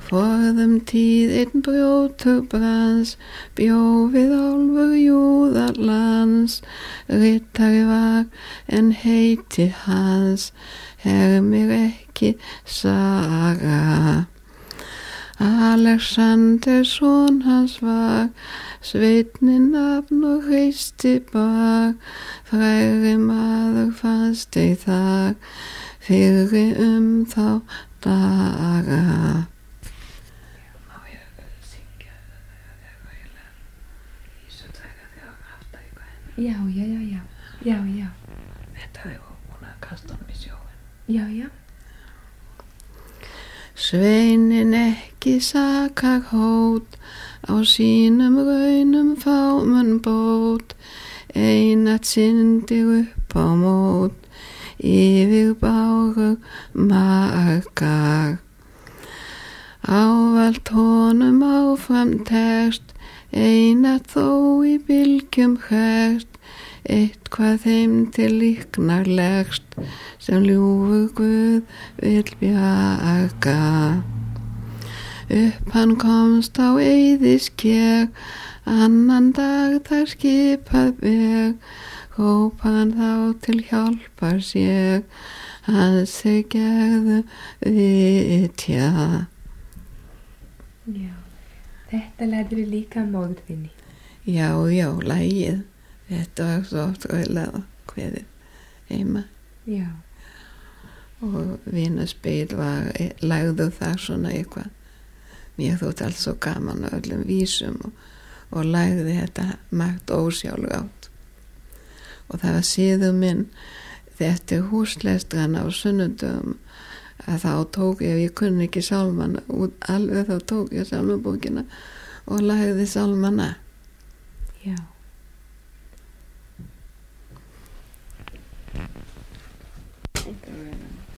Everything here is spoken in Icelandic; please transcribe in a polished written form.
Forðum tíð einn brjótur brans, bjó við álfur júðarlands, rittari var en heiti hans, hermir ekki saga. Alexander son hans var, sveitnin nafn og hreisti bar, frægri maður fannst ei þar, fyrri þá daga. Má ég syngja Ísutræka þegar aftar í hvað henni? Já. Þetta er hún að kasta honum í sjóin. Já. Sveinin ekki sakar hót, á sínum raunum fámun bót, einatt syndir upp á mót, yfir bárur margar. Ávalt honum áfram tekst, einatt þó í bylgjum hræst, eitthvað þeim til líknar legst, sem ljúfur Guð vill bjarga. Upp hann komst á eyðisker, annan dag þar skipað veg, hrópar hann þá til hjálpar sér, hans þeir gerðu vitja. Já, þetta lærði við líka móður þinni. Já, lagið. Þetta var svo oft rauðlega kveðið heima. Já. Og Vínarspil lagðu þar svona eitthvað. Mér þótti alls svo gaman á öllum vísum og lagði þetta margt ósjálfrátt. Og það var síður minn, þetta húslestran á sunnudöfum, að þá tók ég kunni ekki sálmana út alveg, þá tók ég sálmabókina og lagði sálmana. Já.